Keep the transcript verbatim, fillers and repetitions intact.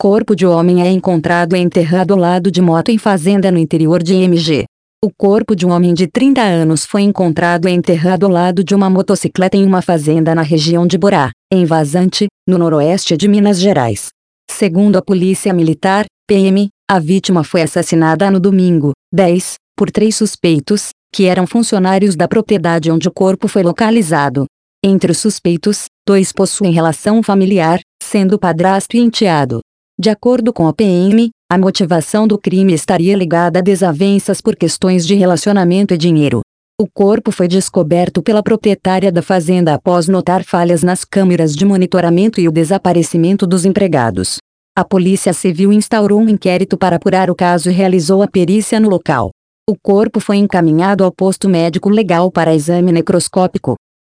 corpo de homem é encontrado enterrado ao lado de moto em fazenda no interior de M G. O corpo de um homem de trinta anos foi encontrado enterrado ao lado de uma motocicleta em uma fazenda na região de Borá, em Vazante, no noroeste de Minas Gerais. Segundo a Polícia Militar, P M, a vítima foi assassinada no domingo, dez, por três suspeitos, que eram funcionários da propriedade onde o corpo foi localizado. Entre os suspeitos, dois possuem relação familiar, sendo o padrasto e enteado. De acordo com a P M, a motivação do crime estaria ligada a desavenças por questões de relacionamento e dinheiro. O corpo foi descoberto pela proprietária da fazenda após notar falhas nas câmeras de monitoramento e o desaparecimento dos empregados. A Polícia Civil instaurou um inquérito para apurar o caso e realizou a perícia no local. O corpo foi encaminhado ao posto médico legal para exame necroscópico.